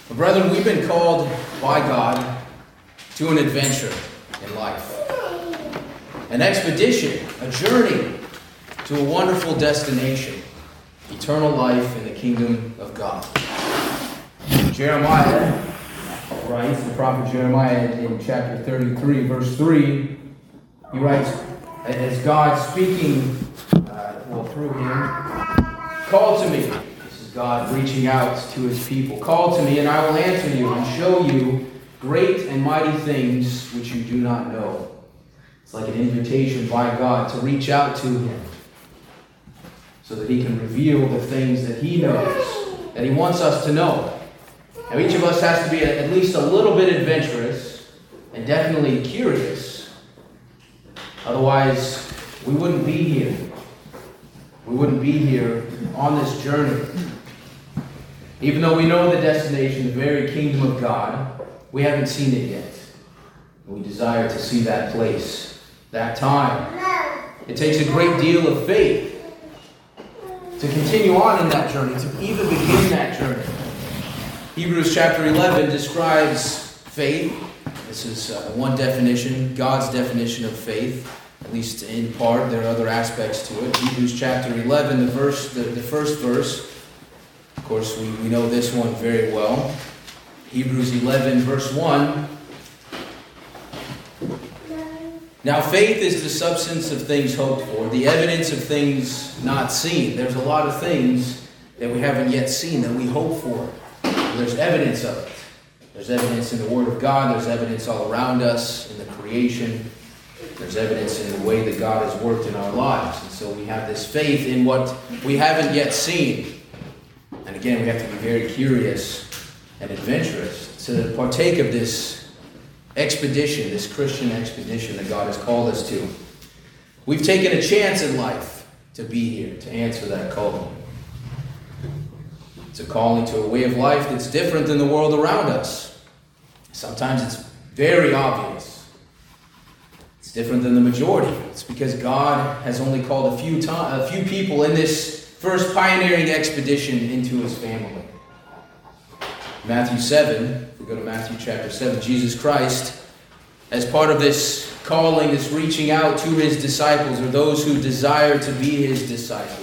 But brethren, we've been called by God to an adventure in life. An expedition, a journey to a wonderful destination, eternal life in the kingdom of God. Jeremiah writes, the prophet Jeremiah in chapter 33, verse 3, he writes, as God speaking through him, "Call to me." This is God reaching out to his people. "Call to me, and I will answer you and show you great and mighty things which you do not know." It's like an invitation by God to reach out to him so that he can reveal the things that he knows, that he wants us to know. Now, each of us has to be at least a little bit adventurous and definitely curious. Otherwise, we wouldn't be here. We wouldn't be here on this journey. Even though we know the destination, the very kingdom of God, we haven't seen it yet. We desire to see that place, that time. It takes a great deal of faith to continue on in that journey, to even begin that journey. Hebrews chapter 11 describes faith. This is one definition, God's definition of faith, at least in part. There are other aspects to it. Hebrews chapter 11, the first verse. Of course, we know this one very well. Hebrews 11, verse 1. "Now faith is the substance of things hoped for, the evidence of things not seen." There's a lot of things that we haven't yet seen that we hope for. There's evidence of it. There's evidence in the Word of God. There's evidence all around us in the creation. There's evidence in the way that God has worked in our lives. And so we have this faith in what we haven't yet seen. And again, we have to be very curious and adventurous to partake of this expedition, this Christian expedition that God has called us to. We've taken a chance in life to be here, to answer that call. It's a calling to a way of life that's different than the world around us. Sometimes it's very obvious. It's different than the majority. It's because God has only called a few people in this first pioneering expedition into his family. Matthew 7, if we go to Matthew chapter 7, Jesus Christ, as part of this calling, this reaching out to his disciples, or those who desire to be his disciples,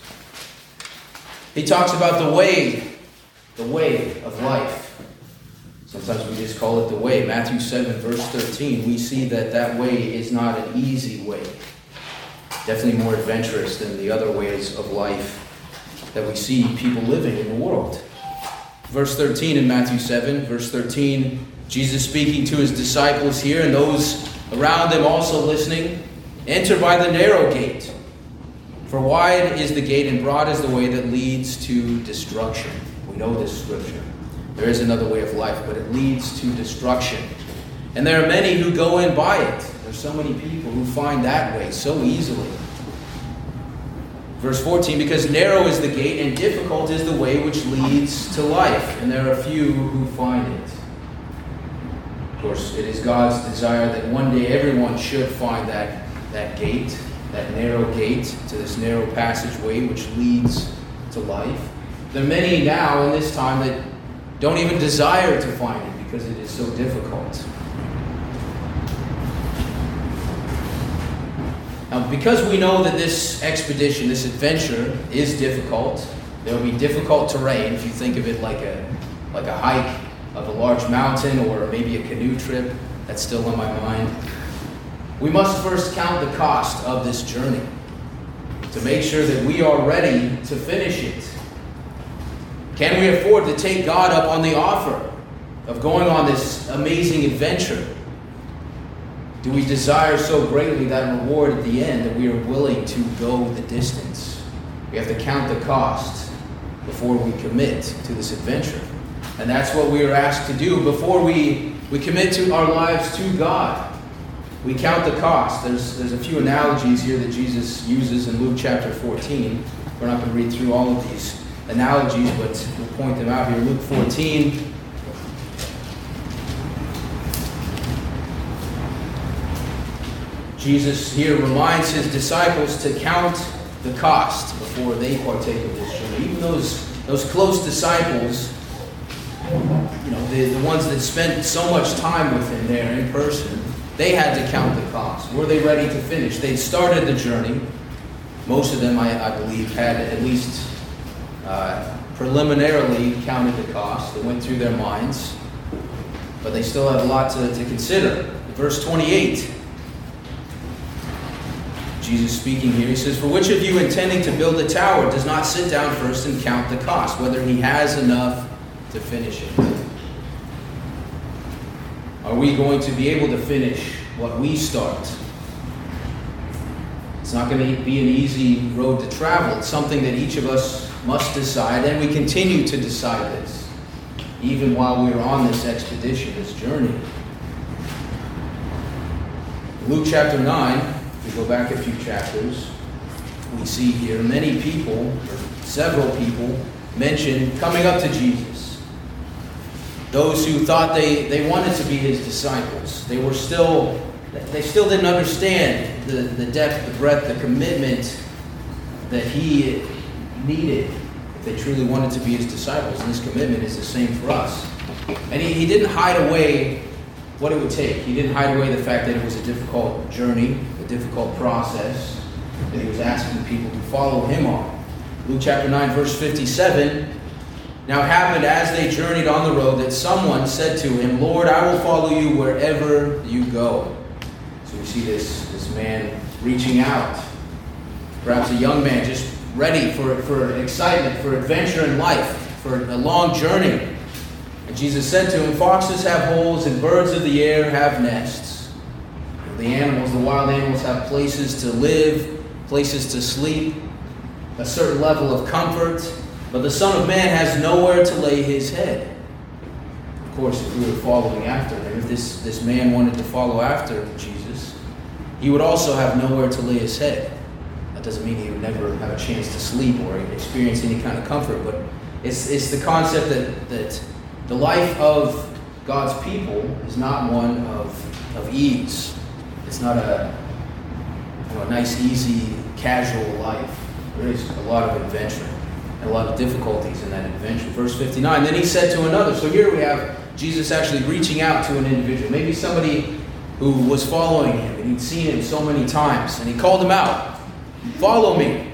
he talks about the way of life. Sometimes we just call it the way. Matthew 7, verse 13, we see that way is not an easy way. Definitely more adventurous than the other ways of life that we see people living in the world. Verse 13 in Matthew 7, verse 13, Jesus speaking to his disciples here, and those around them also listening, "Enter by the narrow gate. For wide is the gate and broad is the way that leads to destruction." We know this scripture. There is another way of life, but it leads to destruction. And there are many who go in by it. There's so many people who find that way so easily. Verse 14, "Because narrow is the gate and difficult is the way which leads to life, and there are few who find it." Of course, it is God's desire that one day everyone should find that gate, that narrow gate, to this narrow passageway which leads to life. There are many now in this time that don't even desire to find it because it is so difficult. Now, because we know that this expedition, this adventure, is difficult, there will be difficult terrain. If you think of it like a hike of a large mountain or maybe a canoe trip, that's still on my mind. We must first count the cost of this journey to make sure that we are ready to finish it. Can we afford to take God up on the offer of going on this amazing adventure? Do we desire so greatly that reward at the end that we are willing to go the distance? We have to count the cost before we commit to this adventure. And that's what we are asked to do before we commit to our lives to God. We count the cost. There's a few analogies here that Jesus uses in Luke chapter 14. We're not going to read through all of these analogies, but we'll point them out here. Luke 14. Jesus here reminds his disciples to count the cost before they partake of this journey. Even those close disciples the ones that spent so much time with him there in person, they had to count the cost. Were they ready to finish? They'd started the journey. Most of them, I believe, had at least preliminarily counted the cost. It went through their minds. But they still have a lot to consider. Verse 28, Jesus speaking here, he says, "For which of you intending to build a tower does not sit down first and count the cost, whether he has enough to finish it?" Are we going to be able to finish what we start? It's not going to be an easy road to travel. It's something that each of us must decide, and we continue to decide this, even while we are on this expedition, this journey. Luke chapter 9, if we go back a few chapters, we see here many people, or several people, mentioned coming up to Jesus. Those who thought they wanted to be his disciples. They still didn't understand the depth, the breadth, the commitment that he needed if they truly wanted to be his disciples. And this commitment is the same for us. And he didn't hide away what it would take. He didn't hide away the fact that it was a difficult journey, a difficult process that he was asking people to follow him on. Luke chapter 9, verse 57, "Now it happened as they journeyed on the road that someone said to him, 'Lord, I will follow you wherever you go.'" So we see this man reaching out. Perhaps a young man just ready for excitement, for adventure in life, for a long journey. And Jesus said to him, "Foxes have holes and birds of the air have nests." The wild animals have places to live, places to sleep, a certain level of comfort, but the Son of Man has nowhere to lay his head. Of course, if we were following after him, if this man wanted to follow after Jesus, he would also have nowhere to lay his head. That doesn't mean he would never have a chance to sleep or experience any kind of comfort, but it's the concept that the life of God's people is not one of ease. It's not a nice, easy, casual life. There is a lot of adventure and a lot of difficulties in that adventure. Verse 59, "Then he said to another." So here we have Jesus actually reaching out to an individual. Maybe somebody who was following him and he'd seen him so many times. And he called him out, "Follow me."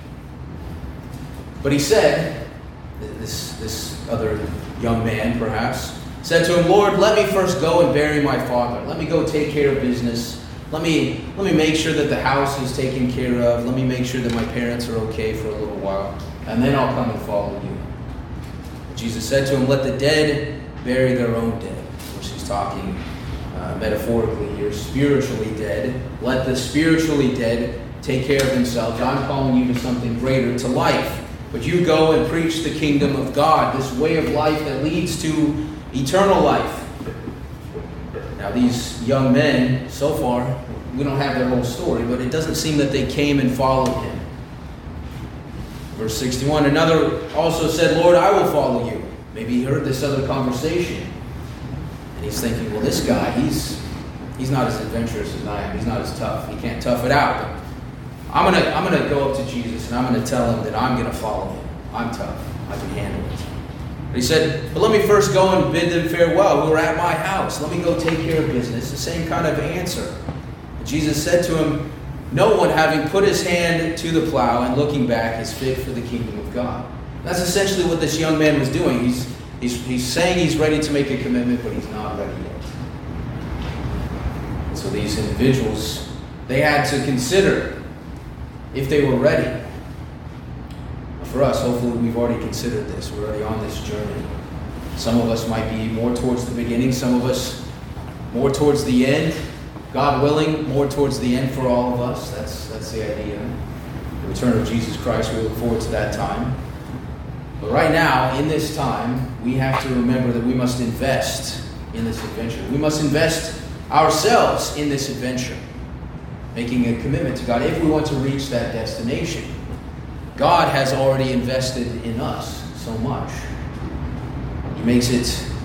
But he said, this other young man perhaps, said to him, "Lord, let me first go and bury my father. Let me go take care of business. Let me make sure that the house is taken care of. Let me make sure that my parents are okay for a little while. And then I'll come and follow you." Jesus said to him, "Let the dead bury their own dead." Of course, he's talking metaphorically here, spiritually dead. Let the spiritually dead take care of themselves. I'm calling you to something greater, to life. But you go and preach the kingdom of God, this way of life that leads to eternal life. Now, these young men, so far, we don't have their whole story, but it doesn't seem that they came and followed him. Verse 61, "Another also said, 'Lord, I will follow you.'" Maybe he heard this other conversation. And he's thinking, well, this guy, he's not as adventurous as I am. He's not as tough. He can't tough it out. But I'm gonna go up to Jesus and I'm gonna tell him that I'm gonna follow him. I'm tough. I can handle it. But he said, "But let me first go and bid them farewell who are at my house. Let me go take care of business." The same kind of answer. And Jesus said to him, "No one having put his hand to the plow and looking back is fit for the kingdom of God." That's essentially what this young man was doing. He's saying he's ready to make a commitment, but he's not ready yet. And so these individuals, they had to consider if they were ready. For us, hopefully we've already considered this. We're already on this journey. Some of us might be more towards the beginning, some of us more towards the end. God willing, more towards the end for all of us. That's the idea. The return of Jesus Christ, we look forward to that time. But right now, in this time, we have to remember that we must invest in this adventure. We must invest ourselves in this adventure, making a commitment to God if we want to reach that destination. God has already invested in us so much. He makes it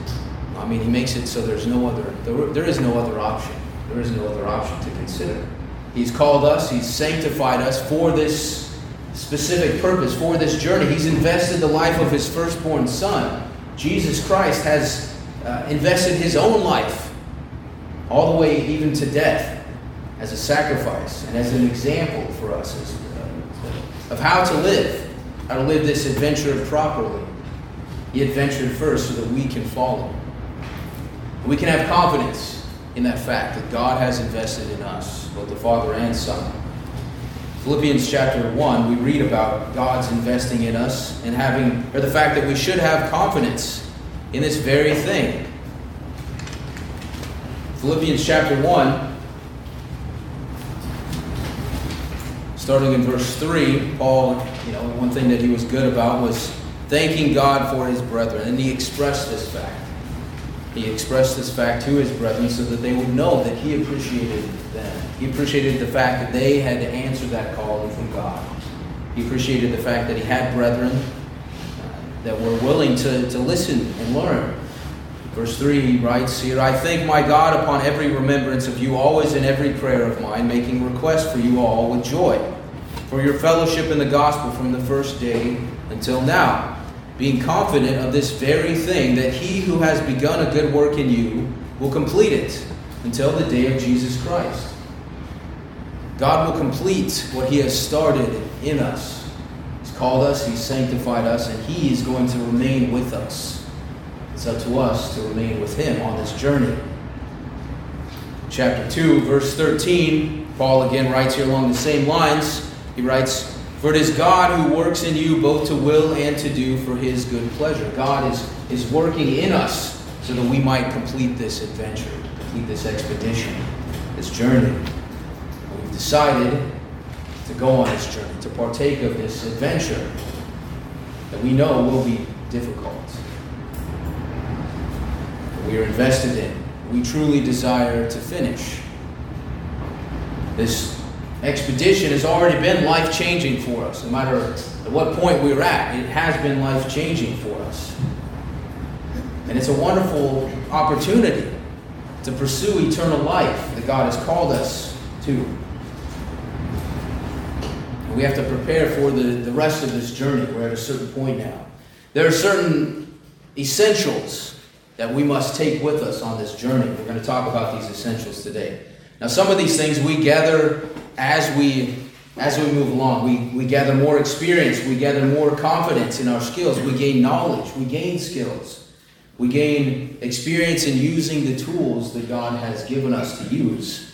so there is no other option. There is no other option to consider. He's called us, he's sanctified us for this specific purpose, for this journey. He's invested the life of his firstborn son Jesus Christ has invested his own life all the way even to death as a sacrifice and as an example for us of how to live this adventure properly. He adventured first so that we can follow. We can have confidence in that fact that God has invested in us, both the Father and Son. Philippians chapter 1, we read about God's investing in us and the fact that we should have confidence in this very thing. Philippians chapter 1, starting in verse 3, Paul, one thing that he was good about was thanking God for his brethren. And he expressed this fact. He expressed this fact to his brethren so that they would know that he appreciated them. He appreciated the fact that they had to answer that calling from God. He appreciated the fact that he had brethren that were willing to listen and learn. Verse 3, he writes here, I thank my God upon every remembrance of you, always in every prayer of mine, making request for you all with joy, for your fellowship in the gospel from the first day until now, being confident of this very thing, that he who has begun a good work in you will complete it until the day of Jesus Christ. God will complete what he has started in us. He's called us, he's sanctified us, and he is going to remain with us. It's up to us to remain with him on this journey. Chapter 2, verse 13, Paul again writes here along the same lines. He writes, for it is God who works in you both to will and to do for his good pleasure. God is working in us so that we might complete this adventure, complete this expedition, this journey. We've decided to go on this journey, to partake of this adventure that we know will be difficult. We are invested in. We truly desire to finish. This expedition has already been life-changing for us. No matter at what point we're at, it has been life-changing for us. And it's a wonderful opportunity to pursue eternal life that God has called us to. We have to prepare for the rest of this journey. We're at a certain point now. There are certain essentials that we must take with us on this journey. We're going to talk about these essentials today. Now, some of these things we gather as we move along. We gather more experience. We gather more confidence in our skills. We gain knowledge. We gain skills. We gain experience in using the tools that God has given us to use.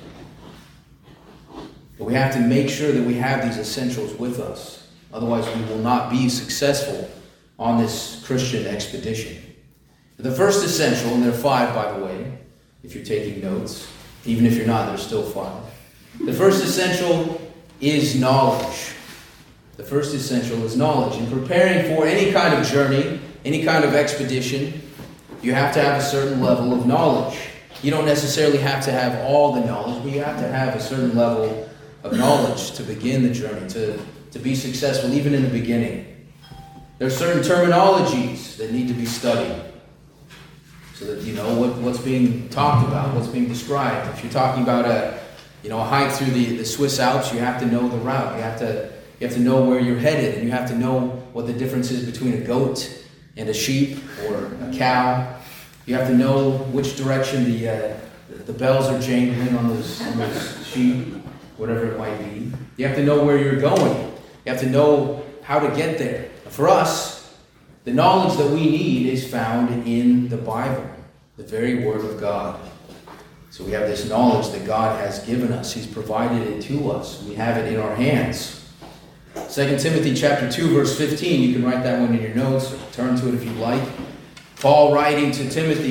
But we have to make sure that we have these essentials with us. Otherwise, we will not be successful on this Christian expedition. The first essential, and there are 5, by the way, if you're taking notes. Even if you're not, there's still 5. The first essential is knowledge. The first essential is knowledge. In preparing for any kind of journey, any kind of expedition, you have to have a certain level of knowledge. You don't necessarily have to have all the knowledge, but you have to have a certain level of knowledge to begin the journey, to be successful even in the beginning. There are certain terminologies that need to be studied so that you know what's being talked about, what's being described. If you're talking about a hike through the Swiss Alps, you have to know the route. You have to know where you're headed, and you have to know what the difference is between a goat and a sheep or a cow. You have to know which direction the bells are jangling on those sheep, whatever it might be. You have to know where you're going. You have to know how to get there. For us, the knowledge that we need is found in the Bible, the very Word of God. So we have this knowledge that God has given us. He's provided it to us. We have it in our hands. 2 Timothy chapter 2, verse 15. You can write that one in your notes or turn to it if you'd like. Paul writing to Timothy,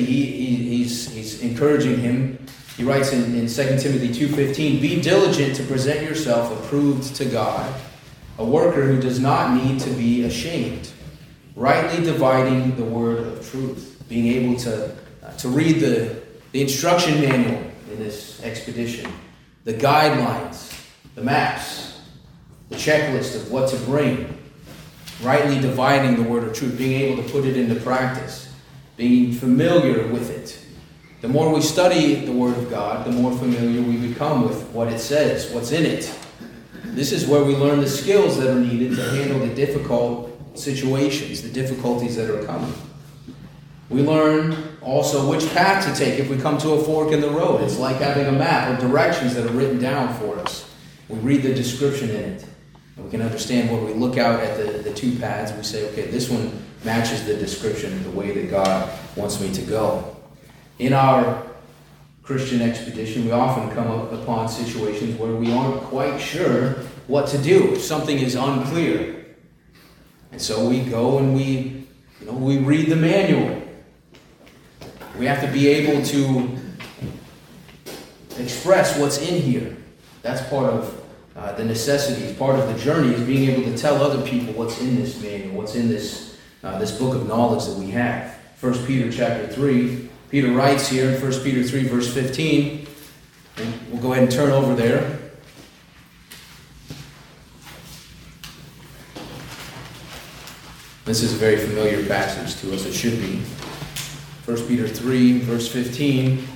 he's encouraging him. He writes in 2 Timothy 2:15, be diligent to present yourself approved to God, a worker who does not need to be ashamed, rightly dividing the word of truth. Being able to read the instruction manual in this expedition, the guidelines, the maps, the checklist of what to bring, rightly dividing the word of truth, being able to put it into practice, being familiar with it. The more we study the Word of God, the more familiar we become with what it says, what's in it. This is where we learn the skills that are needed to handle the difficult situations, the difficulties that are coming. We learn also which path to take if we come to a fork in the road. It's like having a map or directions that are written down for us. We read the description in it. And we can understand when we look out at the two paths, we say, okay, this one matches the description, the way that God wants me to go. In our Christian expedition, we often come upon situations where we aren't quite sure what to do. Something is unclear. And so we go and we read the manual. We have to be able to express what's in here. That's part of the necessity, part of the journey, is being able to tell other people what's in this manual, what's in this book of knowledge that we have. 1 Peter chapter 3, Peter writes here in 1 Peter 3 verse 15, and we'll go ahead and turn over there. This is a very familiar passage to us, it should be. 1 Peter 3 verse 15.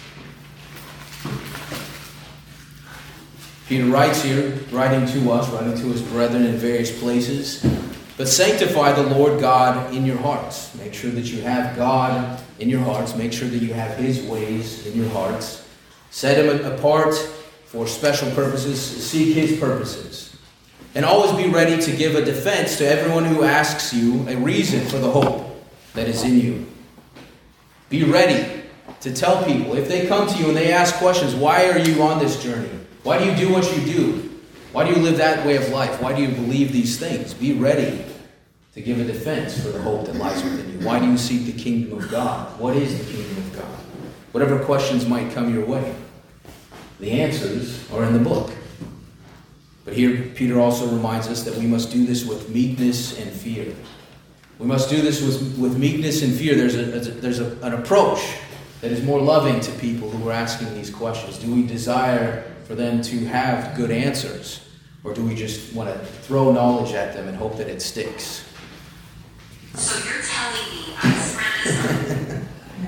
Peter writes here, writing to us, writing to his brethren in various places, but sanctify the Lord God in your hearts. Make sure that you have God in your hearts. Make sure that you have His ways in your hearts. Set Him apart for special purposes. Seek His purposes. And always be ready to give a defense to everyone who asks you a reason for the hope that is in you. Be ready to tell people, if they come to you and they ask questions, why are you on this journey? Why do you do what you do? Why do you live that way of life? Why do you believe these things? Be ready to give a defense for the hope that lies within you. Why do you seek the kingdom of God? What is the kingdom of God? Whatever questions might come your way, the answers are in the book. But here Peter also reminds us that we must do this with meekness and fear. We must do this with meekness and fear. There's an approach that is more loving to people who are asking these questions. Do we desire for them to have good answers? Or do we just want to throw knowledge at them and hope that it sticks? So you're telling me I'm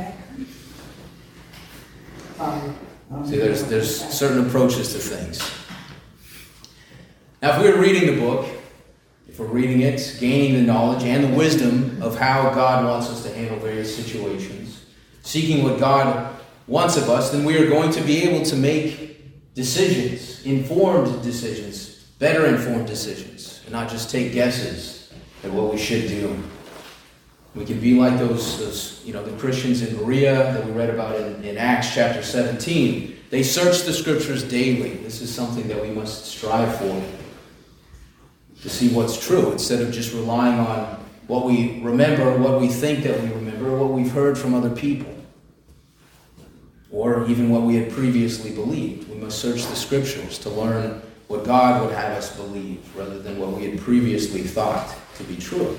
See, there's certain approaches to things. Now, if we're reading the book, if we're reading it, gaining the knowledge and the wisdom of how God wants us to handle various situations, seeking what God wants of us, then we are going to be able to make decisions, informed decisions, better informed decisions, and not just take guesses at what we should do. We can be like those the Christians in Berea that we read about in Acts chapter 17. They searched the scriptures daily. This is something that we must strive for, to see what's true, instead of just relying on what we remember, what we think that we remember, what we've heard from other people, or even what we had previously believed. We must search the scriptures to learn what God would have us believe, rather than what we had previously thought to be true.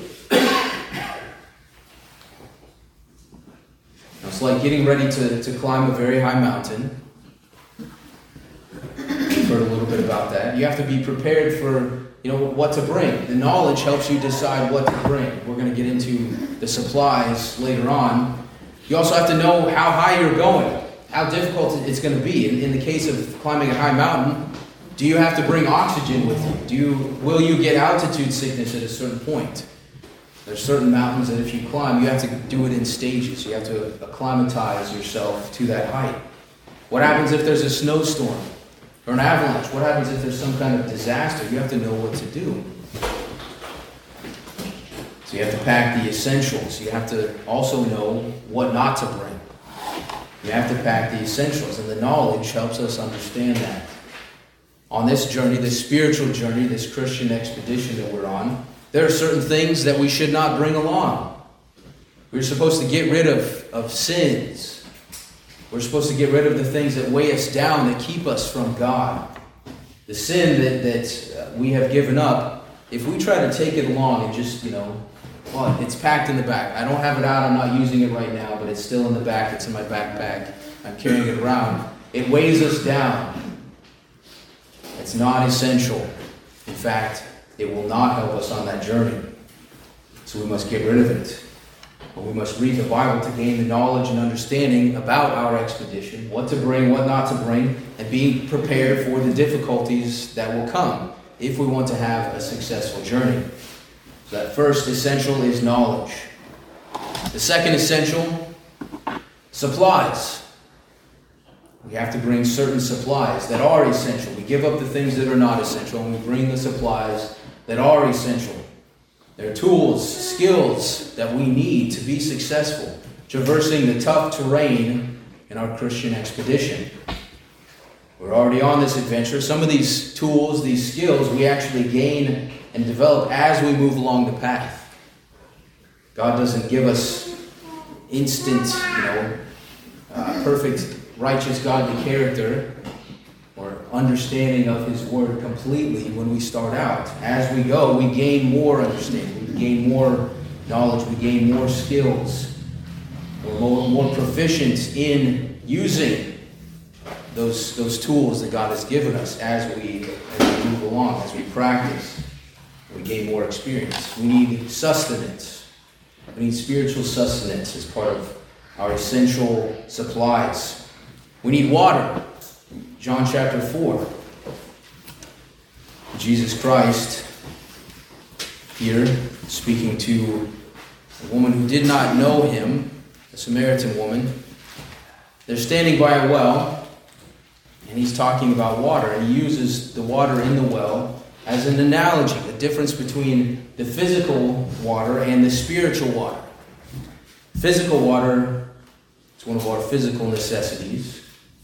It's like getting ready to climb a very high mountain. We've heard a little bit about that. You have to be prepared for what to bring. The knowledge helps you decide what to bring. We're going to get into the supplies later on. You also have to know how high you're going, how difficult it's going to be. In the case of climbing a high mountain, do you have to bring oxygen with you? Will you get altitude sickness at a certain point? There's certain mountains that if you climb, you have to do it in stages. You have to acclimatize yourself to that height. What happens if there's a snowstorm or an avalanche? What happens if there's some kind of disaster? You have to know what to do. So you have to pack the essentials. You have to also know what not to bring. You have to pack the essentials, and the knowledge helps us understand that. On this journey, this spiritual journey, this Christian expedition that we're on, there are certain things that we should not bring along. We're supposed to get rid of sins. We're supposed to get rid of the things that weigh us down, that keep us from God. The sin that we have given up, if we try to take it along and just, it's packed in the back. I don't have it out, I'm not using it right now, but it's still in the back, it's in my backpack. I'm carrying it around. It weighs us down. It's not essential. In fact, it will not help us on that journey. So we must get rid of it. But we must read the Bible to gain the knowledge and understanding about our expedition, what to bring, what not to bring, and being prepared for the difficulties that will come if we want to have a successful journey. So that first essential is knowledge. The second essential, supplies. We have to bring certain supplies that are essential. We give up the things that are not essential, and we bring the supplies that are essential. They're tools, skills that we need to be successful, traversing the tough terrain in our Christian expedition. We're already on this adventure. Some of these tools, these skills, we actually gain and develop as we move along the path. God doesn't give us instant, perfect, righteous, godly character or understanding of His Word completely when we start out. As we go, we gain more understanding. We gain more knowledge. We gain more skills. We're more proficient in using those tools that God has given us as we move along, as we practice. We gain more experience. We need sustenance. We need spiritual sustenance as part of our essential supplies. We need water. John chapter 4. Jesus Christ here speaking to a woman who did not know Him, a Samaritan woman. They're standing by a well, and He's talking about water, and He uses the water in the well as an analogy, the difference between the physical water and the spiritual water. Physical water is one of our physical necessities.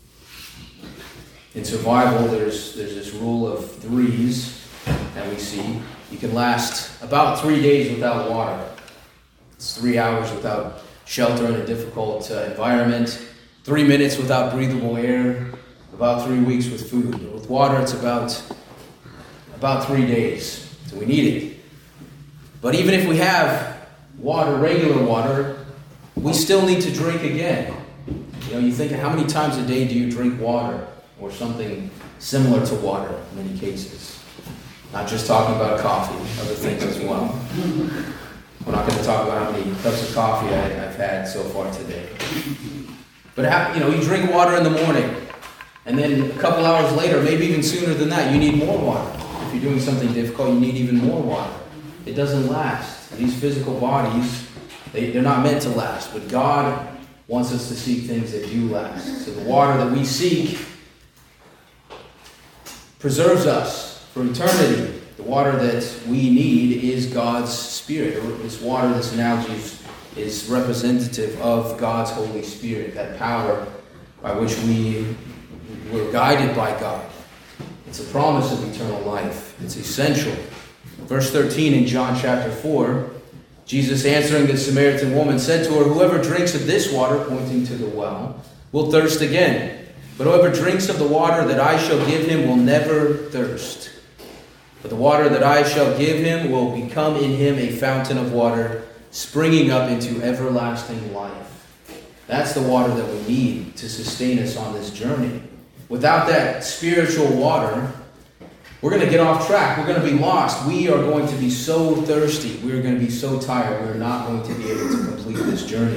In survival, there's this rule of threes that we see. You can last about 3 days without water. It's 3 hours without shelter in a difficult environment, 3 minutes without breathable air, about 3 weeks with food. With water, it's about 3 days. So we need it. But even if we have water, regular water, we still need to drink again. You think, how many times a day do you drink water or something similar to water in many cases? Not just talking about coffee, other things as well. We're not going to talk about how many cups of coffee I've had so far today. But you drink water in the morning, and then a couple hours later, maybe even sooner than that, you need more water. If you're doing something difficult, you need even more water. It doesn't last. These physical bodies, they're not meant to last. But God wants us to seek things that do last. So the water that we seek preserves us for eternity. The water that we need is God's Spirit. This water, this analogy is representative of God's Holy Spirit, that power by which we're guided by God. It's a promise of eternal life. It's essential. Verse 13 in John chapter 4, Jesus answering the Samaritan woman said to her, "Whoever drinks of this water," pointing to the well, "will thirst again. But whoever drinks of the water that I shall give him will never thirst. But the water that I shall give him will become in him a fountain of water, springing up into everlasting life." That's the water that we need to sustain us on this journey. Without that spiritual water, we're going to get off track. We're going to be lost. We are going to be so thirsty. We're going to be so tired. We're not going to be able to complete this journey.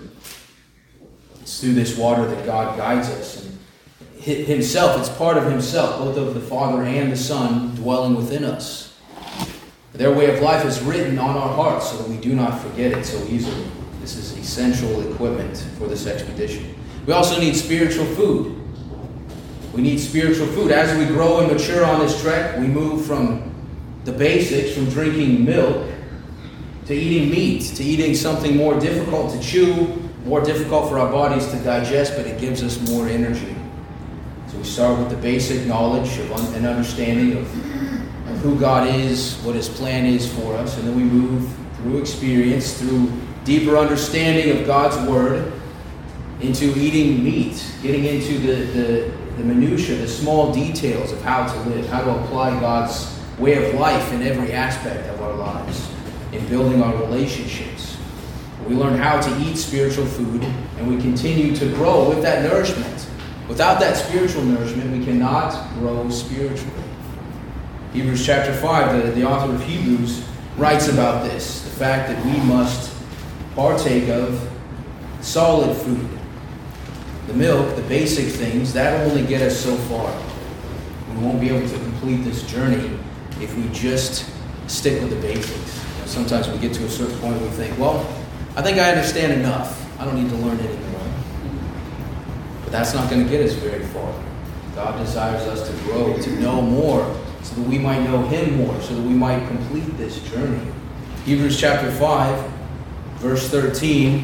It's through this water that God guides us. And Himself, it's part of Himself, both of the Father and the Son dwelling within us. Their way of life is written on our hearts so that we do not forget it so easily. This is essential equipment for this expedition. We also need spiritual food. We need spiritual food. As we grow and mature on this trek, we move from the basics, from drinking milk, to eating meat, to eating something more difficult to chew, more difficult for our bodies to digest, but it gives us more energy. So we start with the basic knowledge and understanding of who God is, what His plan is for us, and then we move through experience, through deeper understanding of God's Word, into eating meat, getting into the minutiae, the small details of how to live, how to apply God's way of life in every aspect of our lives, in building our relationships. We learn how to eat spiritual food, and we continue to grow with that nourishment. Without that spiritual nourishment, we cannot grow spiritually. Hebrews chapter 5, the author of Hebrews writes about this, the fact that we must partake of solid food. The milk, the basic things, that will only get us so far. We won't be able to complete this journey if we just stick with the basics. Sometimes we get to a certain point and we think, well, I think I understand enough. I don't need to learn anymore. But that's not going to get us very far. God desires us to grow, to know more, so that we might know Him more, so that we might complete this journey. Hebrews chapter 5, verse 13.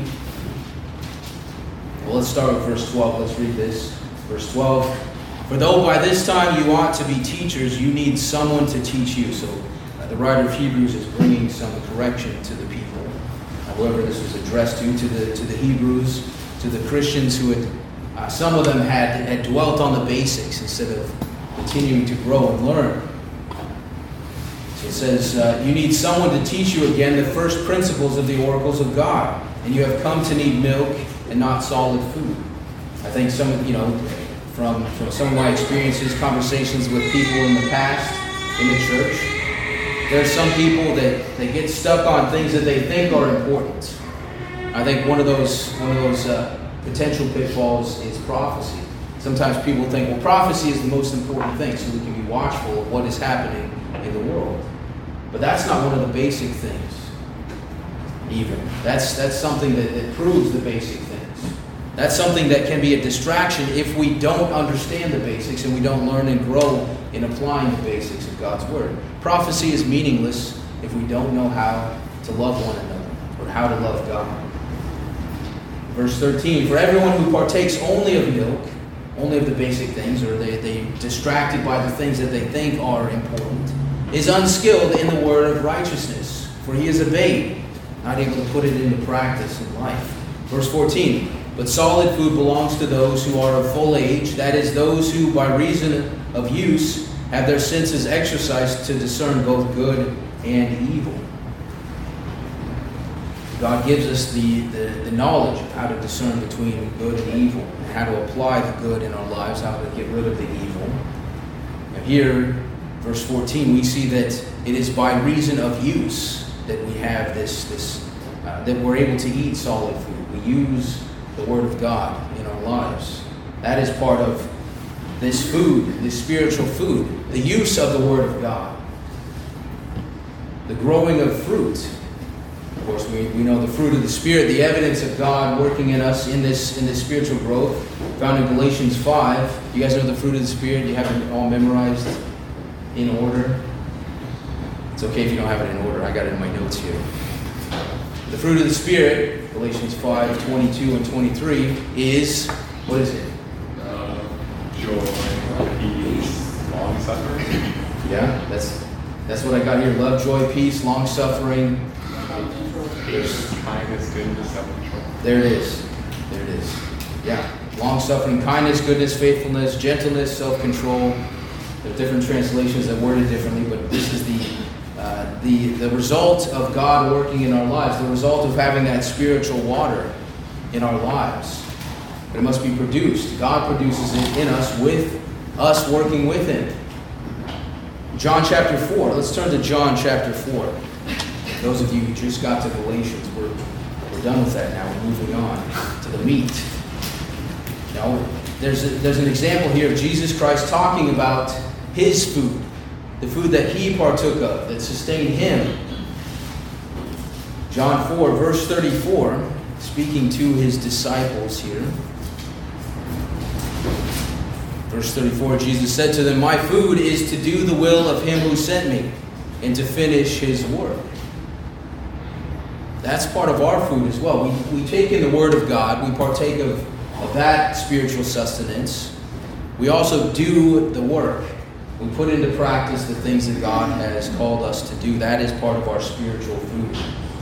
Well, let's start with verse 12. Let's read this. Verse 12. For though by this time you ought to be teachers, you need someone to teach you. So the writer of Hebrews is bringing some correction to the people. Whoever this was addressed to the Hebrews, to the Christians who had, some of them had dwelt on the basics instead of continuing to grow and learn. So it says, you need someone to teach you again the first principles of the oracles of God, and you have come to need milk and not solid food. I think some, from some of my experiences, conversations with people in the past in the church, there are some people that they get stuck on things that they think are important. I think one of those potential pitfalls is prophecy. Sometimes people think, well, prophecy is the most important thing, so we can be watchful of what is happening in the world. But that's not one of the basic things, even. That's something that proves the basic things. That's something that can be a distraction if we don't understand the basics and we don't learn and grow in applying the basics of God's Word. Prophecy is meaningless if we don't know how to love one another or how to love God. Verse 13, for everyone who partakes only of milk, only of the basic things, or they distracted by the things that they think are important, is unskilled in the word of righteousness, for he is a babe, not able to put it into practice in life. Verse 14, but solid food belongs to those who are of full age, that is, those who by reason of use have their senses exercised to discern both good and evil. God gives us the knowledge of how to discern between good and evil, and how to apply the good in our lives, how to get rid of the evil. And here, verse 14, we see that it is by reason of use that we have that we're able to eat solid food. We use the Word of God in our lives. That is part of this food, this spiritual food, the use of the Word of God. The growing of fruit. Of course, we know the fruit of the Spirit, the evidence of God working in us in this spiritual growth, found in Galatians 5. You guys know the fruit of the Spirit? You have it all memorized in order? It's okay if you don't have it in order. I got it in my notes here. The fruit of the Spirit, Galatians 5, 22 and 23, is, what is it? Joy, peace, long-suffering. Yeah, that's what I got here. Love, joy, peace, long-suffering. There's kindness, goodness, self-control. There it is. Yeah. Long-suffering, kindness, goodness, faithfulness, gentleness, self-control. There are different translations that word it differently, but this is the result of God working in our lives, the result of having that spiritual water in our lives. But it must be produced. God produces it in us with us working with Him. John chapter 4. Let's turn to John chapter 4. Those of you who just got to Galatians, we're done with that now. We're moving on to the meat. Now, there's an example here of Jesus Christ talking about His food, the food that He partook of, that sustained Him. John 4, verse 34, speaking to His disciples here. Verse 34, Jesus said to them, my food is to do the will of Him who sent me, and to finish His work. That's part of our food as well. We take in the Word of God. We partake of that spiritual sustenance. We also do the work. We put into practice the things that God has called us to do. That is part of our spiritual food.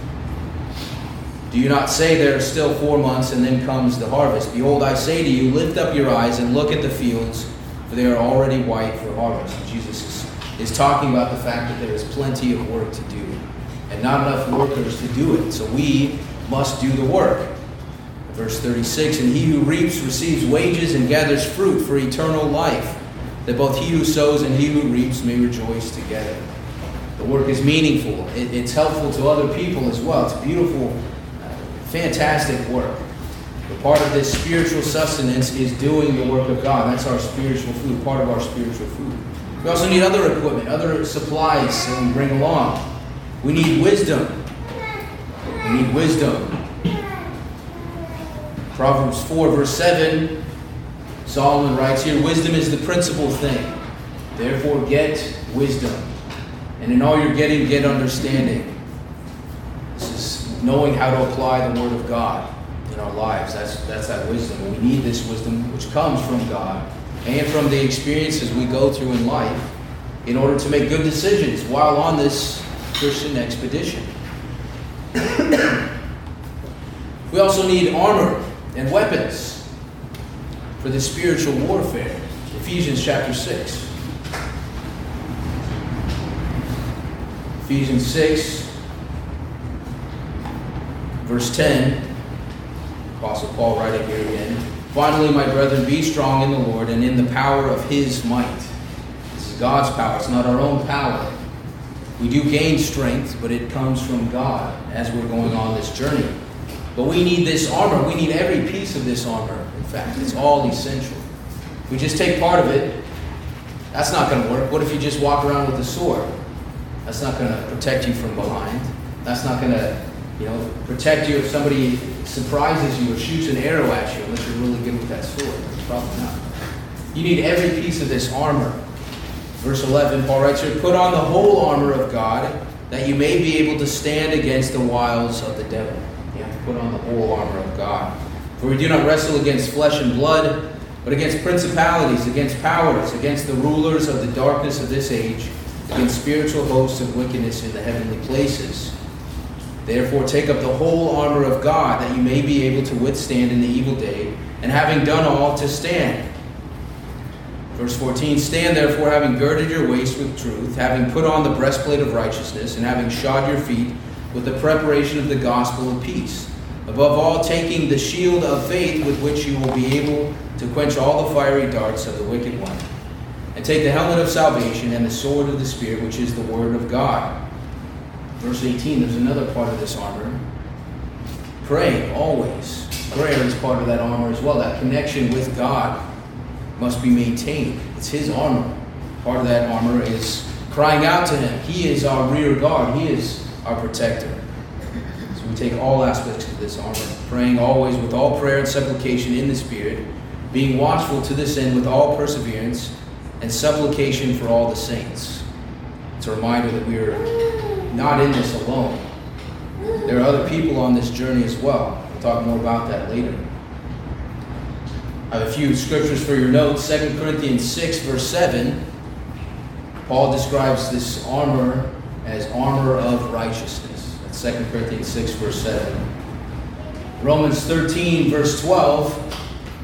Do you not say there are still 4 months and then comes the harvest? Behold, I say to you, lift up your eyes and look at the fields, for they are already white for harvest. And Jesus is talking about the fact that there is plenty of work to do and not enough workers to do it. So we must do the work. Verse 36, and he who reaps receives wages and gathers fruit for eternal life, that both he who sows and he who reaps may rejoice together. The work is meaningful. It's helpful to other people as well. It's beautiful, fantastic work. But part of this spiritual sustenance is doing the work of God. That's our spiritual food, part of our spiritual food. We also need other equipment, other supplies that we bring along. We need wisdom. We need wisdom. Proverbs 4, verse 7, Solomon writes here, wisdom is the principal thing. Therefore get wisdom. And in all you're getting, get understanding. This is knowing how to apply the Word of God in our lives. That's that wisdom. And we need this wisdom which comes from God and from the experiences we go through in life in order to make good decisions while on this Christian expedition. We also need armor and weapons for the spiritual warfare. Ephesians chapter 6. Ephesians 6, verse 10. Apostle Paul writing here again. Finally, my brethren, be strong in the Lord and in the power of His might. This is God's power. It's not our own power. We do gain strength, but it comes from God as we're going on this journey. But we need this armor. We need every piece of this armor. In fact, it's all essential. If we just take part of it, that's not going to work. What if you just walk around with a sword? That's not going to protect you from behind. That's not going to, protect you if somebody surprises you or shoots an arrow at you, unless you're really good with that sword. Probably not. You need every piece of this armor. Verse 11, Paul writes here, put on the whole armor of God, that you may be able to stand against the wiles of the devil. You have to put on the whole armor of God. For we do not wrestle against flesh and blood, but against principalities, against powers, against the rulers of the darkness of this age, against spiritual hosts of wickedness in the heavenly places. Therefore take up the whole armor of God, that you may be able to withstand in the evil day, and having done all, to stand. Verse 14, stand therefore, having girded your waist with truth, having put on the breastplate of righteousness, and having shod your feet with the preparation of the gospel of peace. Above all, taking the shield of faith, with which you will be able to quench all the fiery darts of the wicked one. And take the helmet of salvation and the sword of the Spirit, which is the word of God. Verse 18, there's another part of this armor. Pray always. Prayer is part of that armor as well. That connection with God must be maintained. It's His armor. Part of that armor is crying out to Him. He is our rear guard. He is our protector. So we take all aspects of this armor. Praying always with all prayer and supplication in the Spirit, being watchful to this end with all perseverance and supplication for all the saints. It's a reminder that we are not in this alone. There are other people on this journey as well. We'll talk more about that later. I have a few scriptures for your notes. 2 Corinthians 6, verse 7. Paul describes this armor as armor of righteousness. That's 2 Corinthians 6, verse 7. Romans 13, verse 12.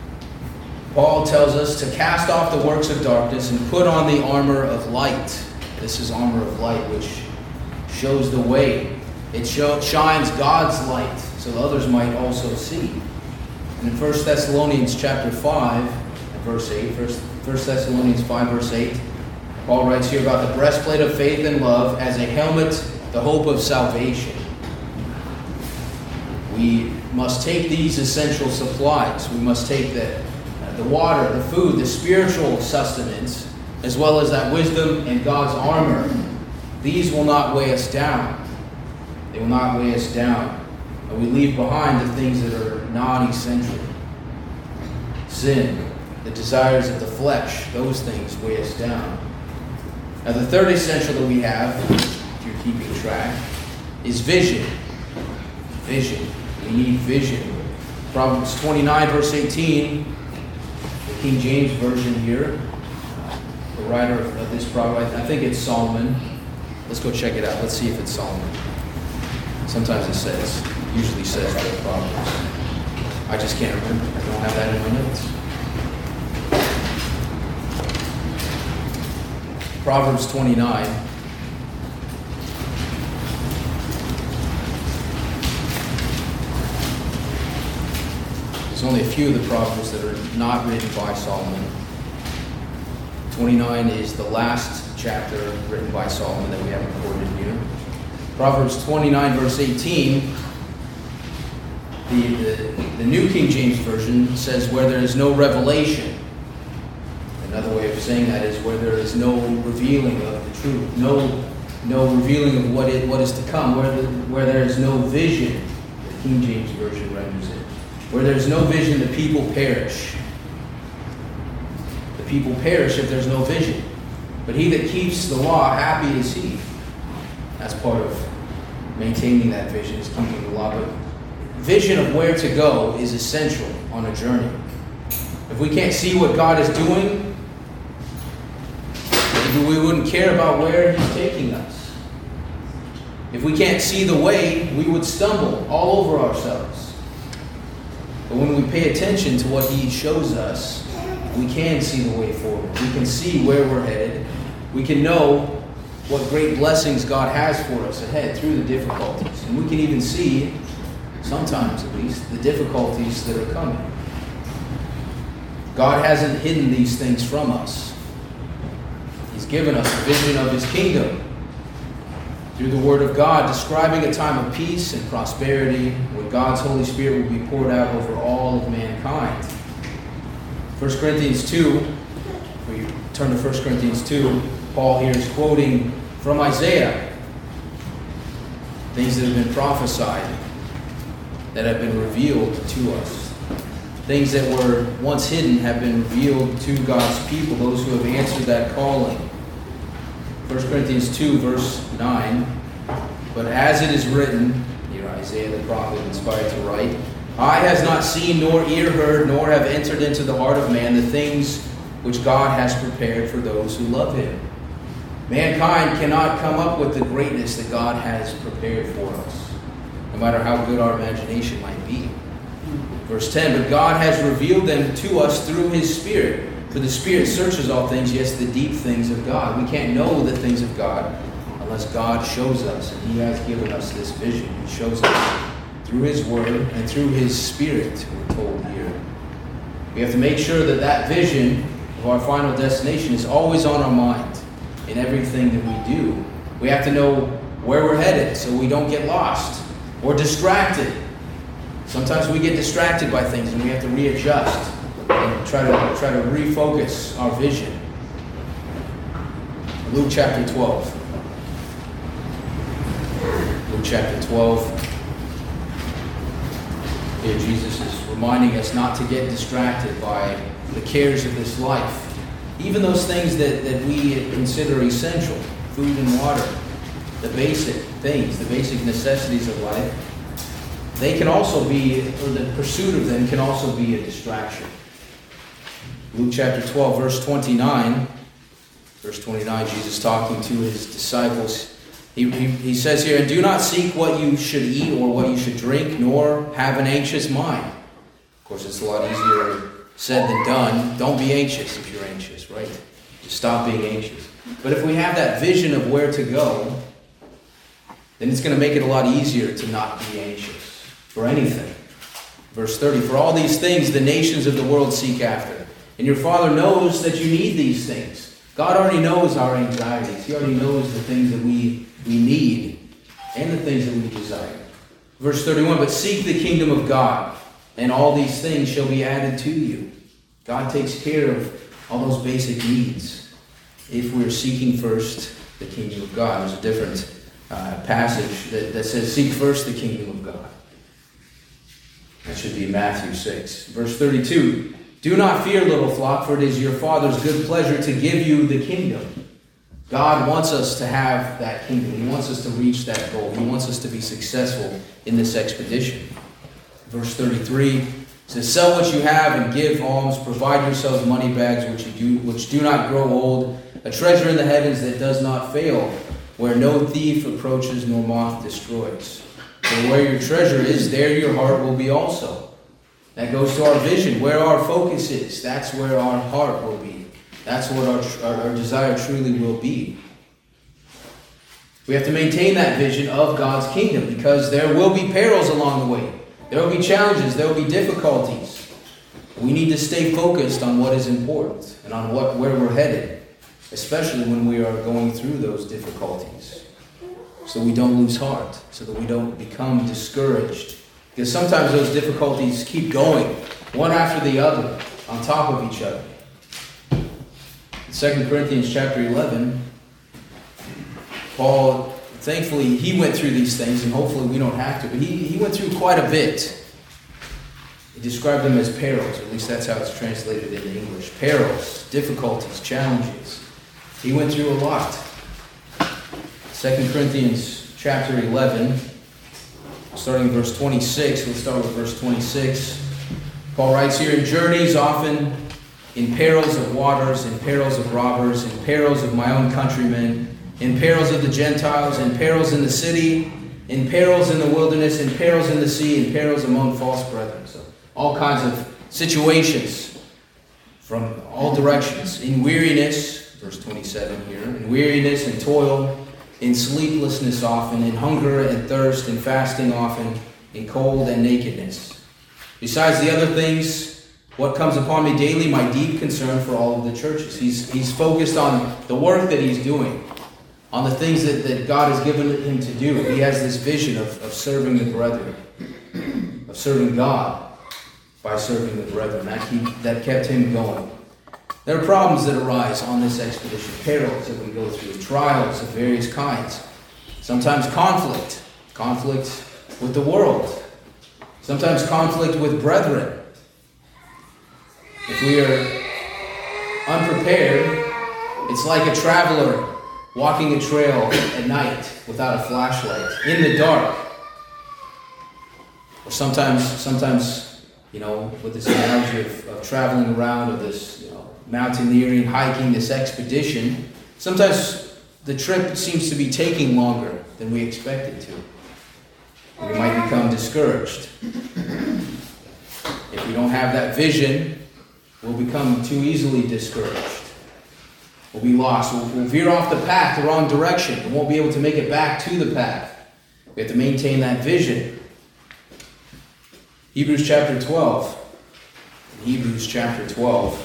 Paul tells us to cast off the works of darkness and put on the armor of light. This is armor of light, which shows the way. It shines God's light so others might also see. And in 1 Thessalonians chapter 5, verse 8, 1 Thessalonians 5, verse 8, Paul writes here about the breastplate of faith and love as a helmet, the hope of salvation. We must take these essential supplies. We must take the water, the food, the spiritual sustenance, as well as that wisdom and God's armor. These will not weigh us down. They will not weigh us down. And we leave behind the things that are non-essential. Sin, the desires of the flesh, those things weigh us down. Now the third essential that we have, if you're keeping track, is vision. Vision. We need vision. Proverbs 29, verse 18, the King James Version here. The writer of this proverb, I think it's Solomon. Let's go check it out. Let's see if it's Solomon. Sometimes usually says the Proverbs. I just can't remember. I don't have that in my notes. Proverbs 29. There's only a few of the Proverbs that are not written by Solomon. 29 is the last chapter written by Solomon that we have recorded here. Proverbs 29, verse 18, the New King James Version says, where there is no revelation. Another way of saying that is where there is no revealing of the truth, no revealing of what is to come, where there is no vision. The King James Version renders it. Where there's no vision, the people perish. The people perish if there's no vision. But he that keeps the law, happy is he. That's part of maintaining that vision, is keeping the law. But vision of where to go is essential on a journey. If we can't see what God is doing, maybe we wouldn't care about where he's taking us. If we can't see the way, we would stumble all over ourselves. But when we pay attention to what he shows us, we can see the way forward. We can see where we're headed. We can know what great blessings God has for us ahead through the difficulties. And we can even see, sometimes at least, the difficulties that are coming. God hasn't hidden these things from us. He's given us a vision of his kingdom through the Word of God, describing a time of peace and prosperity where God's Holy Spirit will be poured out over all of mankind. 1 Corinthians 2, if we turn to 1 Corinthians 2, Paul here is quoting from Isaiah things that have been prophesied, that have been revealed to us. Things that were once hidden have been revealed to God's people, those who have answered that calling. 1 Corinthians 2, verse 9, but as it is written, here Isaiah the prophet inspired to write, eye has not seen, nor ear heard, nor have entered into the heart of man the things which God has prepared for those who love him. Mankind cannot come up with the greatness that God has prepared for us, no matter how good our imagination might be. Verse 10, but God has revealed them to us through his Spirit. For the Spirit searches all things, yes, the deep things of God. We can't know the things of God unless God shows us. And he has given us this vision. He shows us through his Word and through his Spirit, we're told here. We have to make sure that that vision of our final destination is always on our mind in everything that we do. We have to know where we're headed so we don't get lost or distracted. Sometimes we get distracted by things and we have to readjust and try to refocus our vision. Luke chapter 12. Luke chapter 12. Here Jesus is reminding us not to get distracted by the cares of this life. Even those things that we consider essential, food and water, the basic things, the basic necessities of life, they can also be, or the pursuit of them can also be a distraction. Luke chapter 12, verse 29. Verse 29, Jesus talking to his disciples. He says here, and do not seek what you should eat or what you should drink, nor have an anxious mind. Of course, it's a lot easier said than done. Don't be anxious if you're anxious, right? Just stop being anxious. But if we have that vision of where to go, then it's going to make it a lot easier to not be anxious for anything. Verse 30, for all these things the nations of the world seek after. And your Father knows that you need these things. God already knows our anxieties. He already knows the things that we need and the things that we desire. Verse 31, but seek the kingdom of God, and all these things shall be added to you. God takes care of all those basic needs if we're seeking first the kingdom of God. There's a different passage that says, seek first the kingdom of God. That should be Matthew 6. Verse 32, do not fear, little flock, for it is your Father's good pleasure to give you the kingdom. God wants us to have that kingdom. He wants us to reach that goal. He wants us to be successful in this expedition. Verse 33 says, sell what you have and give alms. Provide yourselves money bags which do not grow old, a treasure in the heavens that does not fail, where no thief approaches nor moth destroys. For where your treasure is, there your heart will be also. That goes to our vision. Where our focus is, that's where our heart will be. That's what our desire truly will be. We have to maintain that vision of God's kingdom because there will be perils along the way. There will be challenges. There will be difficulties. We need to stay focused on what is important and on where we're headed, especially when we are going through those difficulties, so we don't lose heart, so that we don't become discouraged. Because sometimes those difficulties keep going, one after the other, on top of each other. In 2 Corinthians chapter 11, Paul, thankfully, he went through these things, and hopefully we don't have to, but he went through quite a bit. He described them as perils, at least that's how it's translated into English. Perils, difficulties, challenges. He went through a lot. 2 Corinthians chapter 11, starting in verse 26. Let's start with verse 26. Paul writes here, in journeys often, in perils of waters, in perils of robbers, in perils of my own countrymen, in perils of the Gentiles, in perils in the city, in perils in the wilderness, in perils in the sea, in perils among false brethren. So all kinds of situations from all directions. In weariness, verse 27 here, in weariness and toil, in sleeplessness often, in hunger and thirst, in fasting often, in cold and nakedness. Besides the other things, what comes upon me daily, my deep concern for all of the churches. He's focused on the work that he's doing, on the things that God has given him to do. He has this vision of serving the brethren, of serving God by serving the brethren. That kept him going. There are problems that arise on this expedition, perils that we go through, trials of various kinds. Sometimes conflict with the world. Sometimes conflict with brethren. If we are unprepared, it's like a traveler walking a trail at night without a flashlight, in the dark. Or sometimes, with this analogy of traveling around, or this, mountaineering, hiking, this expedition, sometimes the trip seems to be taking longer than we expect it to. We might become discouraged. If we don't have that vision, we'll become too easily discouraged. We'll be lost. We'll veer off the path, the wrong direction, and won't be able to make it back to the path. We have to maintain that vision. Hebrews chapter 12. Hebrews chapter 12.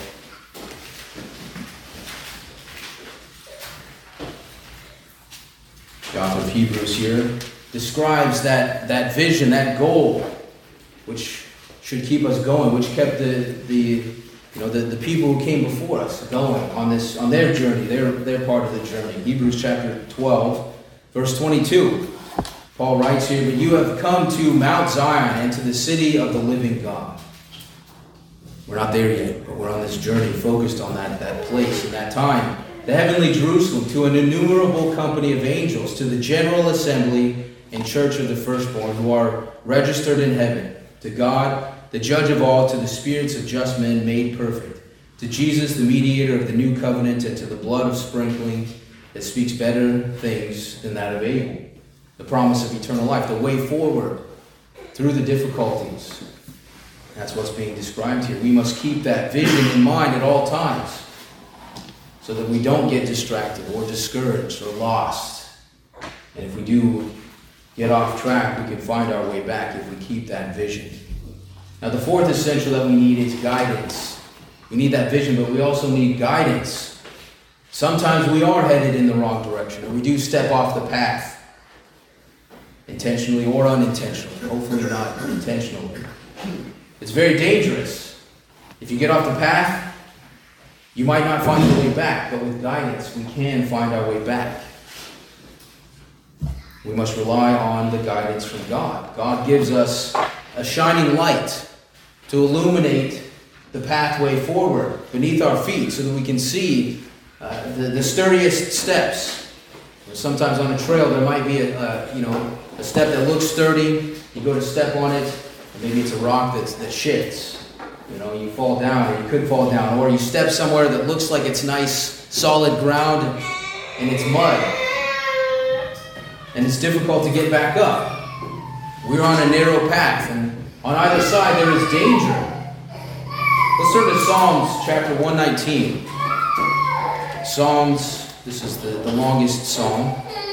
The author of Hebrews here describes that vision, that goal, which should keep us going, which kept the people who came before us going on their journey, their part of the journey. Hebrews chapter 12, verse 22. Paul writes here, but you have come to Mount Zion and to the city of the living God. We're not there yet, but we're on this journey focused on that place and that time. The heavenly Jerusalem, to an innumerable company of angels, to the general assembly and church of the firstborn who are registered in heaven, to God, the judge of all, to the spirits of just men made perfect, to Jesus, the mediator of the new covenant, and to the blood of sprinkling that speaks better things than that of Abel. The promise of eternal life, the way forward through the difficulties. That's what's being described here. We must keep that vision in mind at all times so that we don't get distracted or discouraged or lost. And if we do get off track, we can find our way back if we keep that vision. Now, the fourth essential that we need is guidance. We need that vision, but we also need guidance. Sometimes we are headed in the wrong direction, or we do step off the path, intentionally or unintentionally, hopefully not intentionally. It's very dangerous. If you get off the path, you might not find your way back, but with guidance, we can find our way back. We must rely on the guidance from God. God gives us a shining light to illuminate the pathway forward beneath our feet so that we can see the sturdiest steps. Sometimes on a trail there might be a step that looks sturdy. You go to step on it, and maybe it's a rock that shifts. You fall down, or you could fall down, or you step somewhere that looks like it's nice, solid ground, and it's mud. And it's difficult to get back up. We're on a narrow path, and on either side there is danger. Let's turn to Psalms chapter 119. Psalms, this is the longest psalm.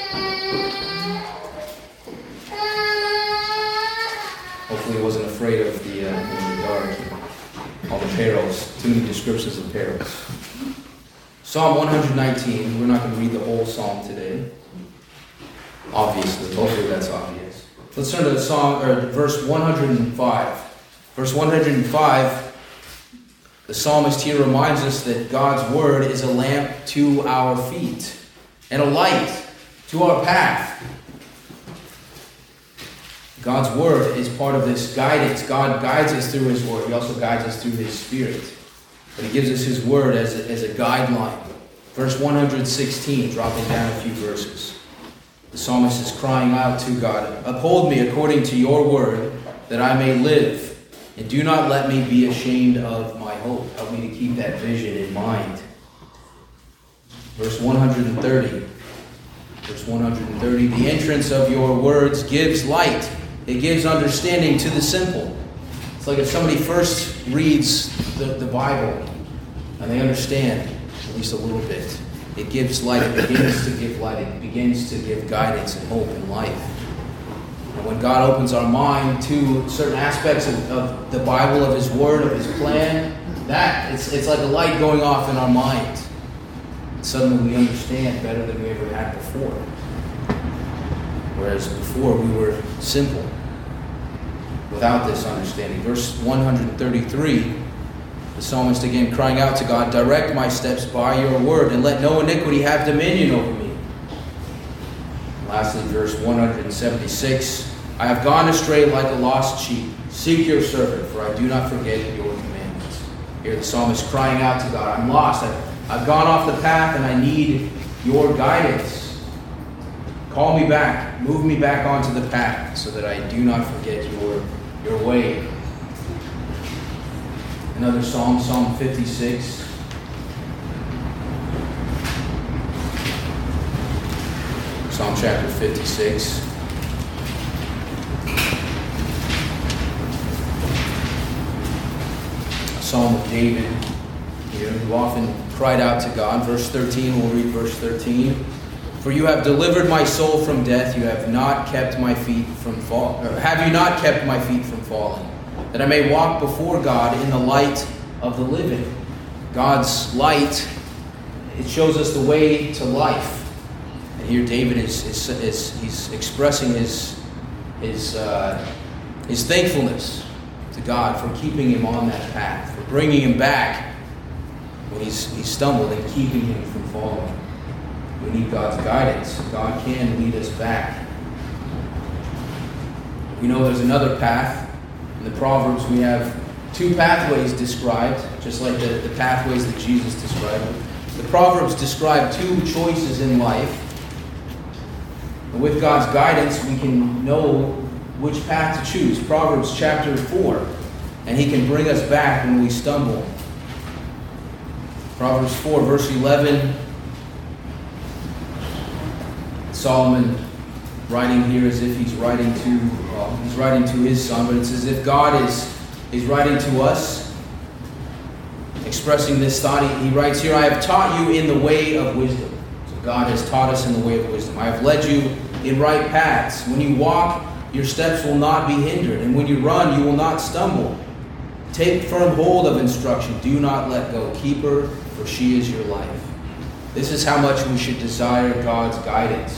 Hopefully I wasn't afraid of the dark, all the perils, too many descriptions of perils. Psalm 119, we're not going to read the whole psalm today. Obviously, hopefully that's obvious. Let's turn to verse 105. Verse 105, the psalmist here reminds us that God's word is a lamp to our feet and a light to our path. God's Word is part of this guidance. God guides us through His Word. He also guides us through His Spirit. But He gives us His Word as a guideline. Verse 116, dropping down a few verses. The psalmist is crying out to God, "Uphold me according to your word, that I may live, and do not let me be ashamed of my hope." Help me to keep that vision in mind. Verse 130. Verse 130, "The entrance of your words gives light. It gives understanding to the simple." It's like if somebody first reads the Bible and they understand at least a little bit. It gives light. It begins to give light. It begins to give guidance and hope in life. And when God opens our mind to certain aspects of the Bible, of His Word, of His plan, it's like a light going off in our mind. Suddenly we understand better than we ever had before. Whereas before we were simple, without this understanding. Verse 133, the psalmist again crying out to God, "Direct my steps by your word, and let no iniquity have dominion over me." And lastly, verse 176, "I have gone astray like a lost sheep. Seek your servant, for I do not forget your commandments." Here the psalmist crying out to God, "I'm lost. I've gone off the path and I need your guidance. Call me back. Move me back onto the path so that I do not forget your way." Another psalm, Psalm 56. Psalm chapter 56. A psalm of David here, who often cried out to God. Verse 13, we'll read verse 13. "For you have delivered my soul from death. You have not kept my feet from falling. Have you not kept my feet from falling? That I may walk before God in the light of the living." God's light, it shows us the way to life. And here David he's expressing his thankfulness to God for keeping him on that path, for bringing him back when he's stumbled and keeping him from falling. We need God's guidance. God can lead us back. We know there's another path. In the Proverbs, we have two pathways described, just like the pathways that Jesus described. The Proverbs describe two choices in life. And with God's guidance, we can know which path to choose. Proverbs chapter 4. And He can bring us back when we stumble. Proverbs 4, verse 11. Solomon writing here as if he's writing to his son, but it's as if God is writing to us, expressing this thought. He writes here, "I have taught you in the way of wisdom." So God has taught us in the way of wisdom. "I have led you in right paths. When you walk, your steps will not be hindered, and when you run, you will not stumble. Take firm hold of instruction. Do not let go. Keep her, for she is your life." This is how much we should desire God's guidance,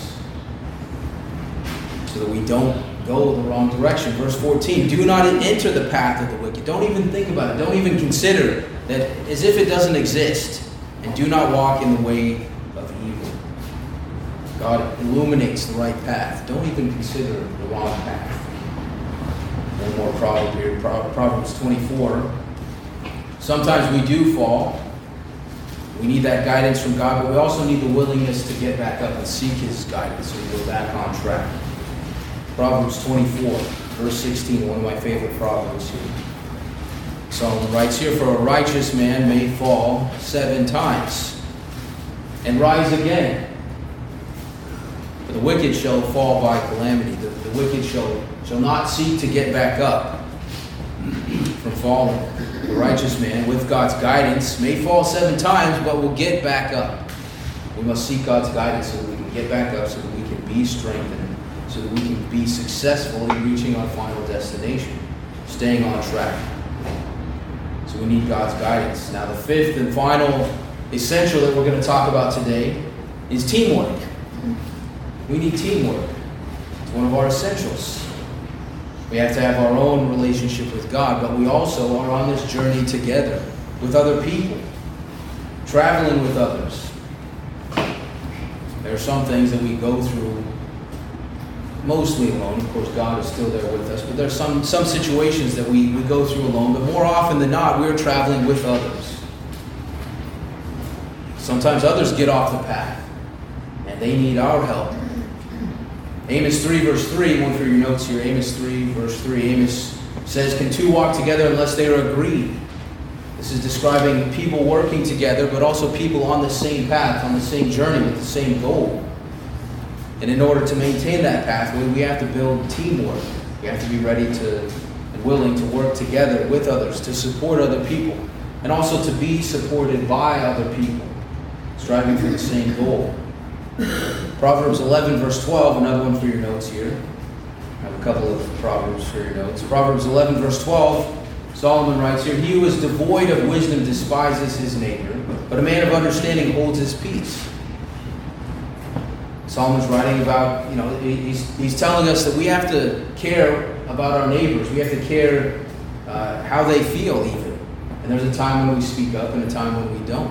so that we don't go the wrong direction. Verse 14, "Do not enter the path of the wicked." Don't even think about it. Don't even consider that as if it doesn't exist. "And do not walk in the way of evil." God illuminates the right path. Don't even consider the wrong path. One more proverb here. Proverbs 24. Sometimes we do fall. We need that guidance from God, but we also need the willingness to get back up and seek His guidance so we go back on track. Proverbs 24, verse 16, one of my favorite proverbs here. Solomon writes here, "For a righteous man may fall 7 times and rise again. But the wicked shall fall by calamity." The wicked shall not seek to get back up from falling. The righteous man, with God's guidance, may fall 7 times, but will get back up. We must seek God's guidance so that we can get back up, so that we can be strengthened, so that we can be successful in reaching our final destination, staying on track. So we need God's guidance. Now the fifth and final essential that we're going to talk about today is teamwork. We need teamwork. It's one of our essentials. We have to have our own relationship with God, but we also are on this journey together with other people, traveling with others. There are some things that we go through mostly alone. Of course, God is still there with us, but there are some situations that we go through alone, but more often than not, we're traveling with others. Sometimes others get off the path, and they need our help. Amos 3, verse 3, one for your notes here. Amos 3, verse 3. Amos says, "Can two walk together unless they are agreed?" This is describing people working together, but also people on the same path, on the same journey, with the same goal. And in order to maintain that pathway, we have to build teamwork. We have to be ready to and willing to work together with others, to support other people, and also to be supported by other people, striving for the same goal. Proverbs 11, verse 12, another one for your notes here. I have a couple of Proverbs for your notes. Proverbs 11, verse 12, Solomon writes here, "He who is devoid of wisdom despises his neighbor, but a man of understanding holds his peace." Solomon's writing about, he's telling us that we have to care about our neighbors. We have to care how they feel even. And there's a time when we speak up and a time when we don't.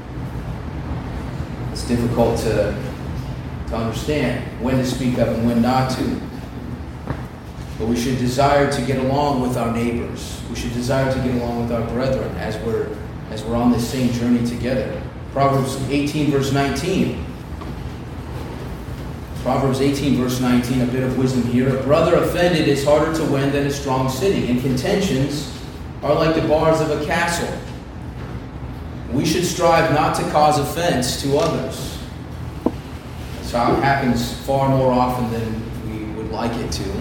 It's difficult to understand when to speak up and when not to. But we should desire to get along with our neighbors. We should desire to get along with our brethren as we're on this same journey together. Proverbs 18, verse 19. Proverbs 18, verse 19, a bit of wisdom here. "A brother offended is harder to win than a strong city, and contentions are like the bars of a castle." We should strive not to cause offense to others. That's how it happens far more often than we would like it to.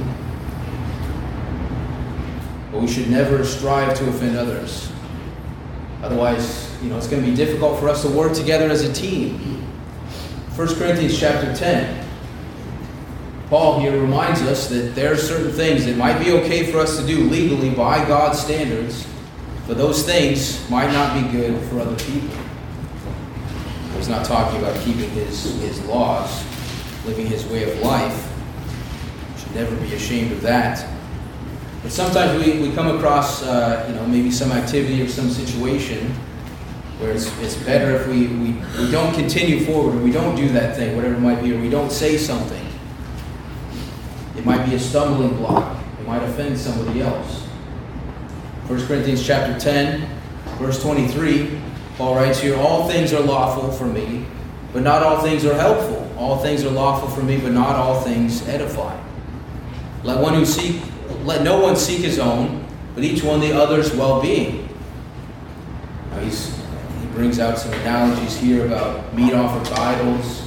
But we should never strive to offend others. Otherwise, it's going to be difficult for us to work together as a team. 1 Corinthians chapter 10. Paul here reminds us that there are certain things that might be okay for us to do legally by God's standards, but those things might not be good for other people. He's not talking about keeping his laws, living his way of life. We should never be ashamed of that. But sometimes we come across, maybe some activity or some situation where it's better if we don't continue forward, or we don't do that thing, whatever it might be, or we don't say something. It might be a stumbling block. It might offend somebody else. 1 Corinthians chapter 10, verse 23, Paul writes here, "All things are lawful for me, but not all things are helpful. All things are lawful for me, but not all things edify. Let no one seek his own, but each one the other's well-being." Now he brings out some analogies here about meat offered to idols.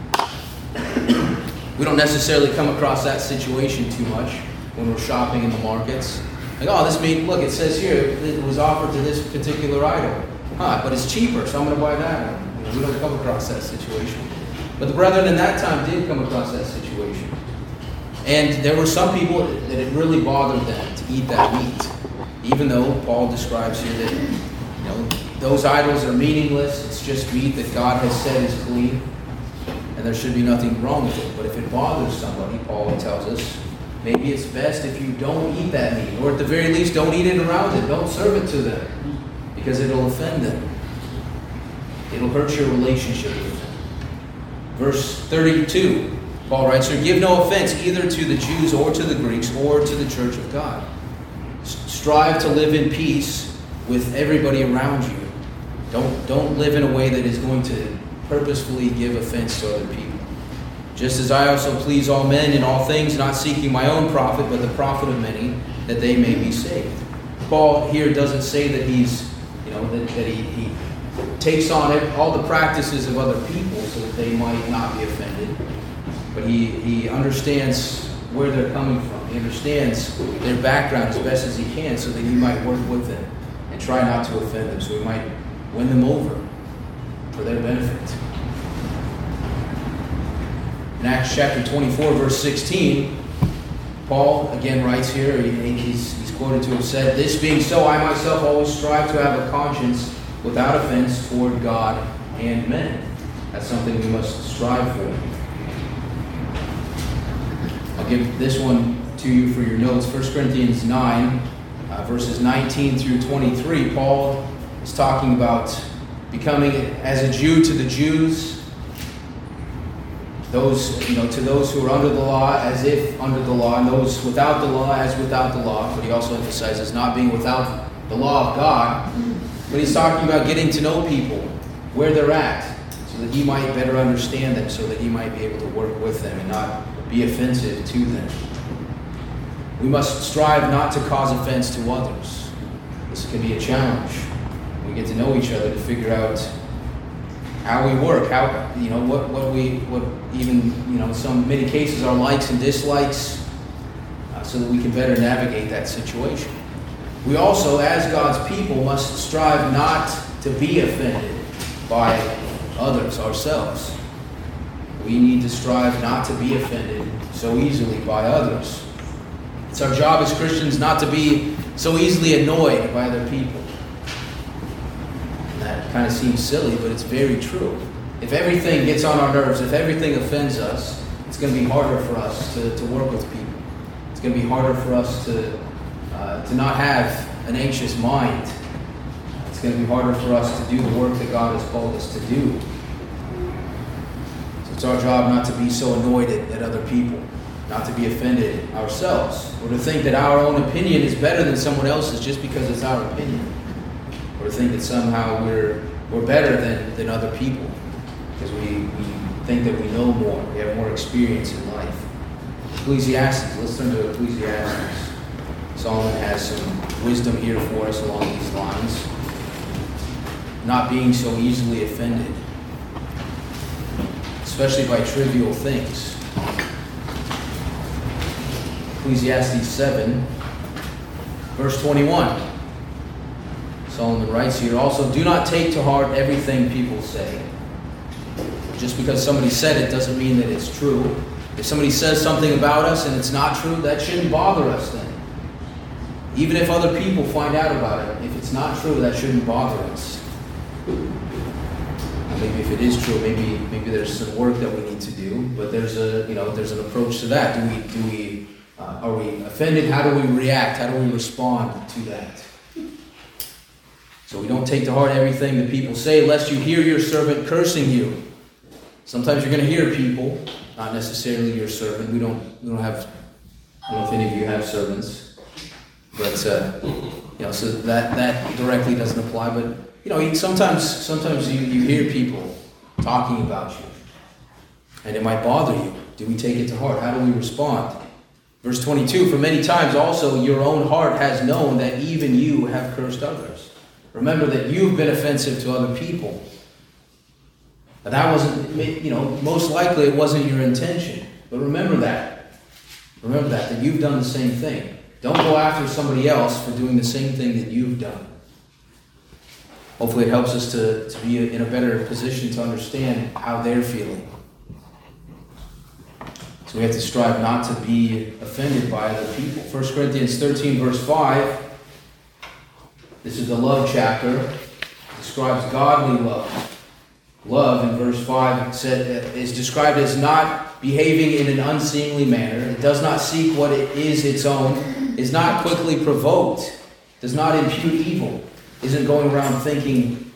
We don't necessarily come across that situation too much when we're shopping in the markets. Like, oh, this meat, look, it says here it was offered to this particular idol. But it's cheaper, so I'm going to buy that one. We don't come across that situation. But the brethren in that time did come across that situation. And there were some people that it really bothered them to eat that meat. Even though Paul describes here that those idols are meaningless. It's just meat that God has said is clean. And there should be nothing wrong with it. But if it bothers somebody, Paul tells us, maybe it's best if you don't eat that meat. Or at the very least, don't eat it around it. Don't serve it to them. Because it'll offend them. It'll hurt your relationship with them. Verse 32, Paul writes here, "Give no offense either to the Jews or to the Greeks or to the church of God. Strive to live in peace with everybody around you. Don't live in a way that is going to purposefully give offense to other people. Just as I also please all men in all things, not seeking my own profit, but the profit of many, that they may be saved." Paul here doesn't say that he takes on all the practices of other people so that they might not be offended. But he understands where they're coming from. He understands their background as best as he can so that he might work with them and try not to offend them, so he might win them over for their benefit. In Acts chapter 24, verse 16, Paul again writes here, he's quoted to have said, "This being so, I myself always strive to have a conscience without offense toward God and men." That's something we must strive for. I'll give this one to you for your notes. 1 Corinthians 9, verses 19 through 23. Paul is talking about becoming as a Jew to the Jews, To those who are under the law as if under the law, and those without the law as without the law. But he also emphasizes not being without the law of God. But he's talking about getting to know people, where they're at, so that he might better understand them, so that he might be able to work with them and not be offensive to them. We must strive not to cause offense to others. This can be a challenge. We get to know each other to figure out how we work, many cases our likes and dislikes, so that we can better navigate that situation. We also, as God's people, must strive not to be offended by others ourselves. We need to strive not to be offended so easily by others. It's our job as Christians not to be so easily annoyed by other people. That kind of seems silly, but it's very true. If everything gets on our nerves, if everything offends us, it's going to be harder for us to work with people. It's going to be harder for us to not have an anxious mind. It's going to be harder for us to do the work that God has called us to do. So it's our job not to be so annoyed at other people, not to be offended ourselves, or to think that our own opinion is better than someone else's just because it's our opinion. Or think that somehow we're better than other people because we think that we know more, we have more experience in life. Ecclesiastes, let's turn to Ecclesiastes. Solomon has some wisdom here for us along these lines. Not being so easily offended, especially by trivial things. Ecclesiastes 7, verse 21. Solomon writes here, also, do not take to heart everything people say. Just because somebody said it doesn't mean that it's true. If somebody says something about us and it's not true, that shouldn't bother us then. Even if other people find out about it, if it's not true, that shouldn't bother us. Maybe if it is true, maybe there's some work that we need to do, but there's an approach to that. Are we offended? How do we react? How do we respond to that? So we don't take to heart everything that people say, lest you hear your servant cursing you. Sometimes you're going to hear people, not necessarily your servant. We don't have. I don't know if any of you have servants, but so that directly doesn't apply. But sometimes you hear people talking about you, and it might bother you. Do we take it to heart? How do we respond? Verse 22, for many times also your own heart has known that even you have cursed others. Remember that you've been offensive to other people. But that wasn't, most likely it wasn't your intention. But remember that. Remember that you've done the same thing. Don't go after somebody else for doing the same thing that you've done. Hopefully it helps us to be in a better position to understand how they're feeling. So we have to strive not to be offended by other people. 1 Corinthians 13, verse 5. This is the love chapter. It describes godly love. Love, in verse 5, is described as not behaving in an unseemly manner. It does not seek what it is its own. Is not quickly provoked. Does not impute evil. Isn't going around thinking,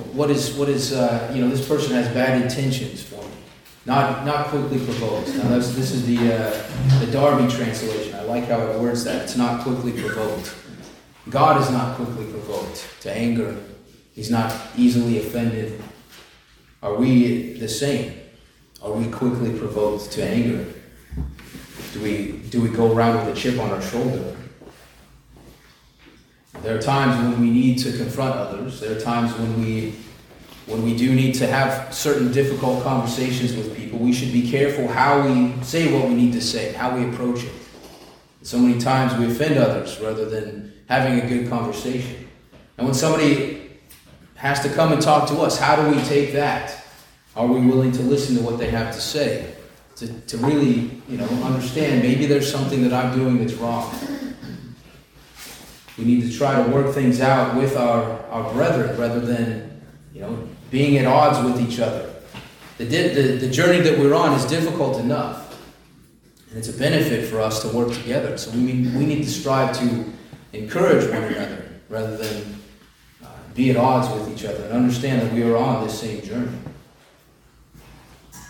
this person has bad intentions for me. Not quickly provoked. Now this is the Darby translation. I like how it words that. It's not quickly provoked. God is not quickly provoked to anger. He's not easily offended. Are we the same? Are we quickly provoked to anger? Do we go around with a chip on our shoulder? There are times when we need to confront others. There are times when we do need to have certain difficult conversations with people. We should be careful how we say what we need to say, how we approach it. So many times we offend others rather than having a good conversation. And when somebody has to come and talk to us, how do we take that? Are we willing to listen to what they have to say? To really, understand maybe there's something that I'm doing that's wrong. We need to try to work things out with our brethren rather than, being at odds with each other. The journey that we're on is difficult enough. And it's a benefit for us to work together. So we need to strive to encourage one another rather than be at odds with each other and understand that we are on this same journey.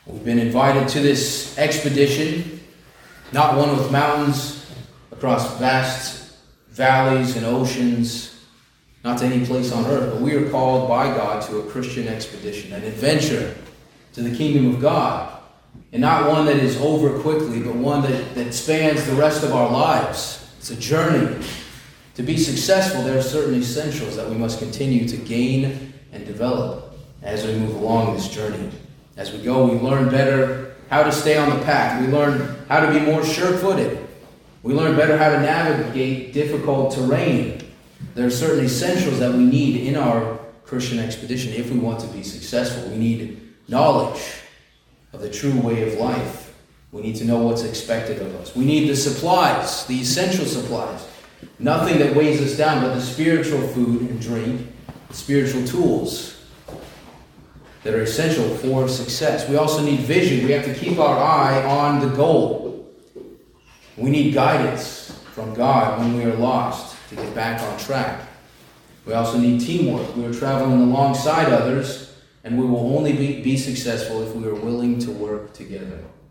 We've been invited to this expedition, not one with mountains across vast valleys and oceans, not to any place on earth, but we are called by God to a Christian expedition, an adventure to the kingdom of God. And not one that is over quickly, but one that spans the rest of our lives. It's a journey. To be successful, there are certain essentials that we must continue to gain and develop as we move along this journey. As we go, we learn better how to stay on the path. We learn how to be more sure-footed. We learn better how to navigate difficult terrain. There are certain essentials that we need in our Christian expedition if we want to be successful. We need knowledge of the true way of life. We need to know what's expected of us. We need the supplies, the essential supplies. Nothing that weighs us down but the spiritual food and drink, the spiritual tools that are essential for success. We also need vision. We have to keep our eye on the goal. We need guidance from God when we are lost to get back on track. We also need teamwork. We are traveling alongside others, and we will only be successful if we are willing to work together.